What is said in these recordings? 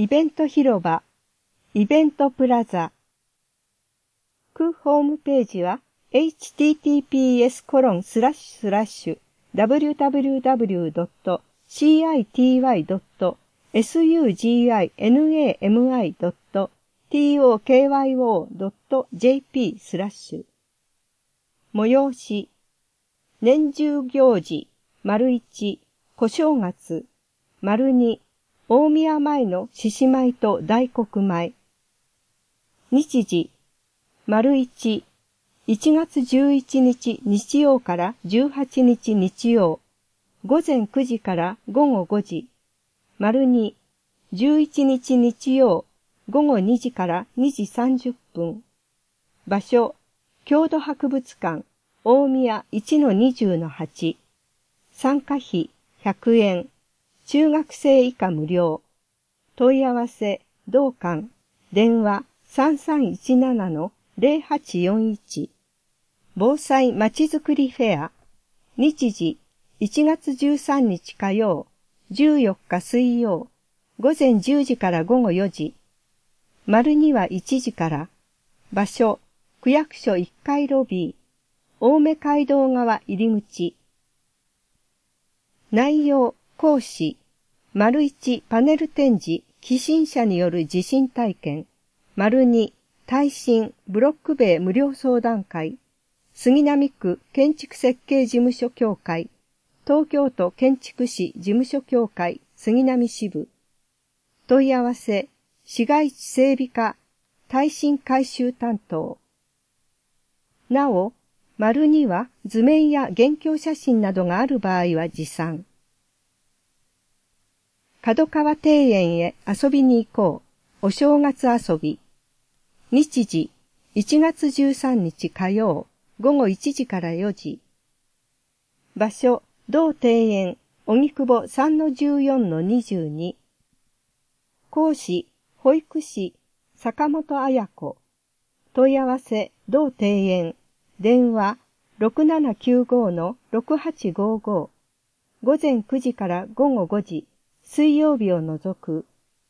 イベント広場、イベントプラザ。区ホームページは https://www.city.suginami.tokyo.jp/ 催し、年中行事、1、小正月、2、大宮前の獅子舞と大黒舞。日時、1、1月11日日曜から18日日曜、午前9時から午後5時。2、11日日曜、午後2時から2時30分。場所、郷土博物館、大宮 1-20-8。参加費100円。中学生以下無料。問い合わせ、同館。電話3317-0841。防災まちづくりフェア。日時、1月13日火曜、14日水曜、午前10時から午後4時。2は1時から。場所、区役所1階ロビー。青梅街道側入り口。内容、講師。1、パネル展示、起震者による地震体験。2、耐震、ブロック塀無料相談会。杉並区建築設計事務所協会。東京都建築士事務所協会杉並支部。問い合わせ、市街地整備課、耐震改修担当。なお、2は図面や現況写真などがある場合は持参。角川庭園へ遊びに行こう。お正月遊び。日時、1月13日火曜、午後1時から4時。場所、同庭園、荻窪 3-14-22。講師、保育士、坂本彩子。問い合わせ、同庭園。電話、6795-6855。午前9時から午後5時。水曜日を除く。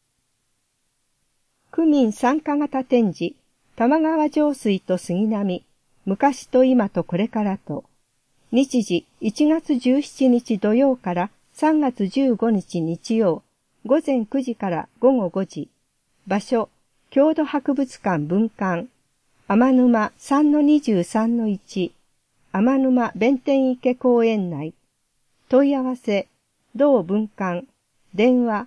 区民参加型展示、玉川上水と杉並、昔と今とこれからと。日時、1月17日土曜から3月15日日曜、午前9時から午後5時。場所、郷土博物館分館。天沼 3-23-1。天沼弁天池公園内。問い合わせ、同分館。電話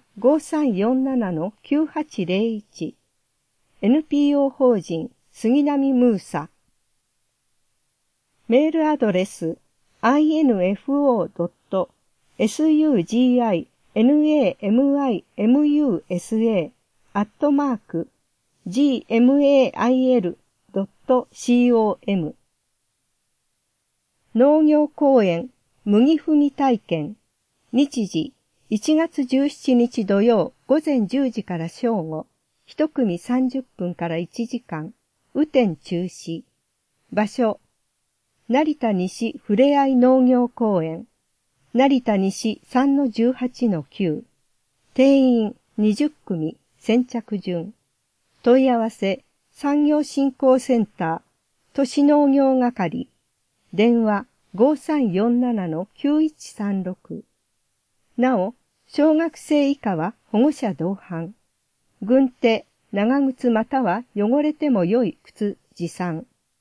5347-9801。NPO 法人杉並ムーサ。メールアドレス info.suginami-musa@gmail.com。 農業公園麦踏み体験。日時1月17日土曜午前10時から正午、一組30分から1時間、雨天中止。場所、成田西ふれあい農業公園、成田西 3-18-9。定員20組、先着順。問い合わせ、産業振興センター、都市農業係。電話5347-9136。なお、小学生以下は保護者同伴。軍手、長靴または汚れても良い靴持参。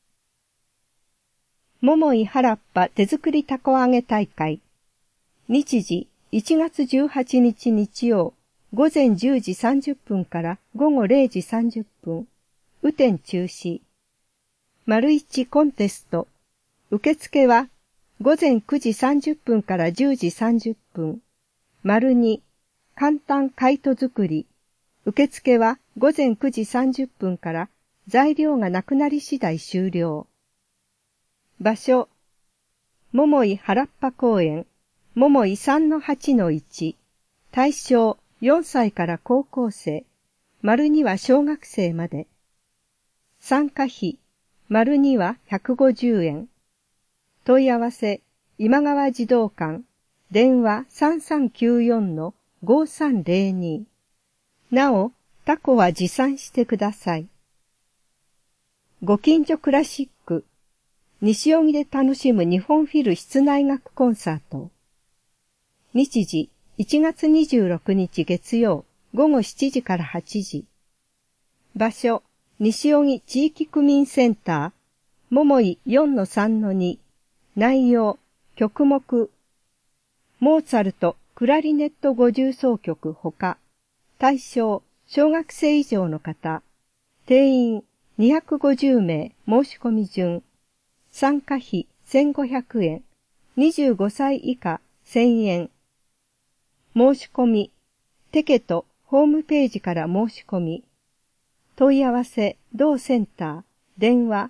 桃井原っぱ手作りたこ揚げ大会。日時、1月18日日曜、午前10時30分から午後0時30分。雨天中止。1コンテスト。受付は午前9時30分から10時30分。2、簡単カイト作り。受付は午前9時30分から材料がなくなり次第終了。場所、桃井原っぱ公園、桃井 3-8-1。対象4歳から高校生。2は小学生まで。参加費、2は150円。問い合わせ、今川児童館。電話 3394-5302。 なお、他個は持参してください。ご近所クラシック、西荻で楽しむ日本フィル室内楽コンサート。日時、1月26日月曜、午後7時から8時。場所、西荻地域区民センター、桃井 4-3-2。内容、曲目、モーツァルト、クラリネット50奏曲ほか、対象、小学生以上の方、定員250名申し込み順、参加費1500円、25歳以下1000円。申し込み、テケトホームページから申し込み、問い合わせ、同センター、電話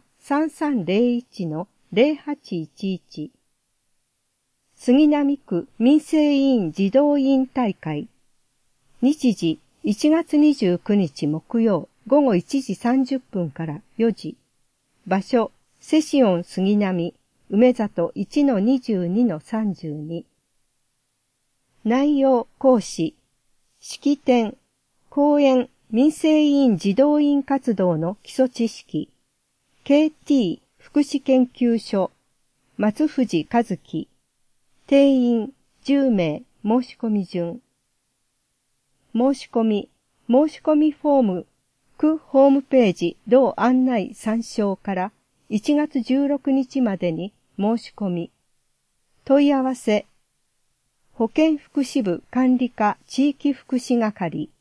3301-0811。杉並区民生委員児童委員大会。日時、1月29日木曜午後1時30分から4時。場所、セシオン杉並、梅里 1-22-32。内容講師、式典、講演、民生委員児童委員活動の基礎知識、KT 福祉研究所、松藤和樹、定員10名申し込み順。申し込みフォーム、区ホームページ同案内参照から1月16日までに申し込み。問い合わせ、保健福祉部管理課地域福祉係